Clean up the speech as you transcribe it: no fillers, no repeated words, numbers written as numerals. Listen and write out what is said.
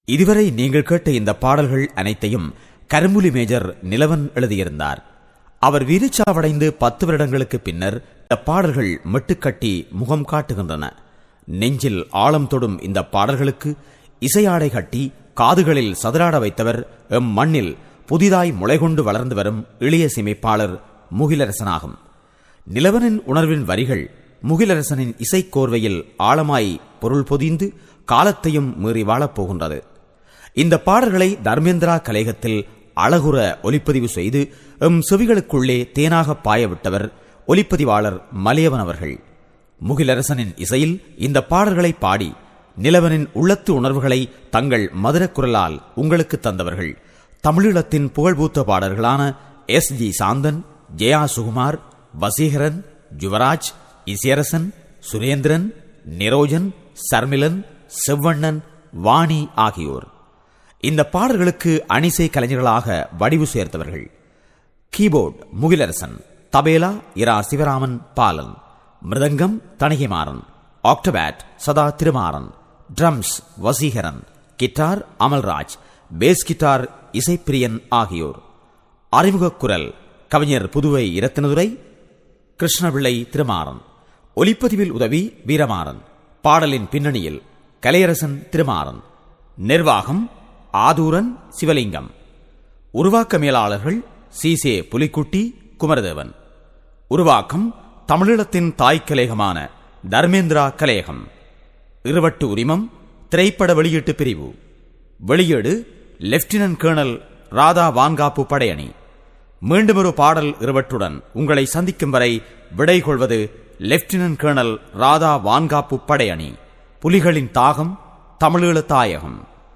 இதுவரை நீங்கள் கேட்ட இந்த பாடல்கள் அனைத்தையும் கரும்புலி மேஜர் நிலவன் எழுதியிருந்தார். அவர் வீரச்சாவடைந்து 10 வருடங்களுக்கு பின்னர் இந்த பாடல்கள் மெட்டுக்கட்டி முகம் காட்டுகின்றன. நெஞ்சில் ஆழம் தொடும் இந்த பாடல்களுக்கு இசையாடை கட்டி காதுகளில் சதுராட வைத்தவர் எம் மண்ணில் புதிதாய் முளைகொண்டு வளர்ந்து வரும் இளைய சிமைப்பாளர் முகிலரசனாகும். நிலவனின் உணர்வின் வரிகள் முகிலரசனின் இசைக்கோர்வையில் ஆழமாய் பொருள் பொதிந்து காலத்தையும் மீறி வாழப்போகின்றது. இந்த பாடல்களை தர்மேந்திரா கலையகத்தில் அழகுற ஒலிப்பதிவு செய்து எம் செவிகளுக்குள்ளே தேனாக பாயவிட்டவர் ஒலிப்பதிவாளர் மலையவன் அவர்கள். முகிலரசனின் இசையில் இந்த பாடல்களை பாடி நிலவனின் உள்ளத்து உணர்வுகளை தங்கள் மதுர குரலால் உங்களுக்கு தந்தவர்கள் தமிழீழத்தின் புகழ்பூத்த பாடல்களான எஸ்.ஜி. சாந்தன், ஜெயா சுகுமார், வசீகரன், யுவராஜ், இசையரசன், சுரேந்திரன், நிரோஜன், சர்மிலன், செவ்வண்ணன், வாணி ஆகியோர். இந்த பாடல்களுக்கு அணிசை கலைஞர்களாக வடிவு சேர்த்தவர்கள் keyboard Mugilarasan, tabla Ira Sivaraman Balan, mridangam Thanigaimaran, octopad Sadha Thirumaran, drums Vaseegaran, guitar Amalraj, bass guitar Isaippiriyan ஆகியோர். அறிமுக குரல் கவிஞர் புதுவை இரத்தினதுரை, கிருஷ்ணபிள்ளை திருமாறன். ஒலிப்பதிவில் உதவி வீரமாறன். பாடலின் பின்னணியில் கலையரசன் திருமாறன். நிர்வாகம் ஆதூரன் சிவலிங்கம். உருவாக்க மேலாளர்கள் சீசே புலிக்குட்டி, குமரதேவன். உருவாக்கம் தமிழீழத்தின் தாய் கலையகமான தர்மேந்திரா கலையகம். இருவட்டு உரிமம் திரைப்பட வெளியீட்டு பிரிவு. வெளியீடு லெப்டினன்ட் கேர்னல் ராதா வான்காப்பு படையணி. மீண்டும் ஒரு பாடல் இருவட்டுடன் உங்களை சந்திக்கும் வரை விடை கொள்வது லெப்டினன்ட் கேர்னல் ராதா வான்காப்பு படையணி. புலிகளின் தாகம், தமிழீழ தாயகம்.